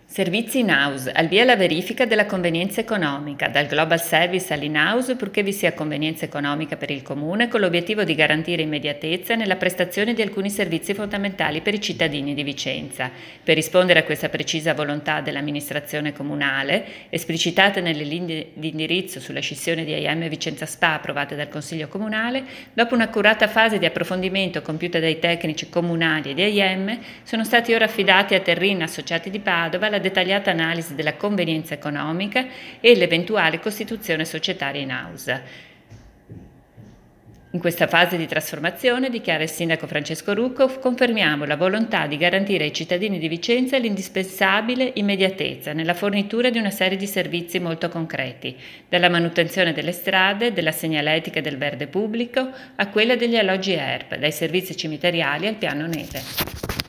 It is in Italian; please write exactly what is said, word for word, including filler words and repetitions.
Servizi in-house, al via la verifica della convenienza economica, dal global service all'in-house purché vi sia convenienza economica per il comune con l'obiettivo di garantire immediatezza nella prestazione di alcuni servizi fondamentali per i cittadini di Vicenza. Per rispondere a questa precisa volontà dell'amministrazione comunale, esplicitate nelle linee di indirizzo sulla scissione di A I M Vicenza Spa approvate dal Consiglio Comunale, dopo un'accurata fase di approfondimento compiuta dai tecnici comunali e di A I M, sono stati ora affidati a Terrin Associati di Padova la dettagliata analisi della convenienza economica e l'eventuale costituzione societaria in house. In questa fase di trasformazione, dichiara il sindaco Francesco Rucco, confermiamo la volontà di garantire ai cittadini di Vicenza l'indispensabile immediatezza nella fornitura di una serie di servizi molto concreti, dalla manutenzione delle strade, della segnaletica e del verde pubblico, a quella degli alloggi E R P, dai servizi cimiteriali al piano neve.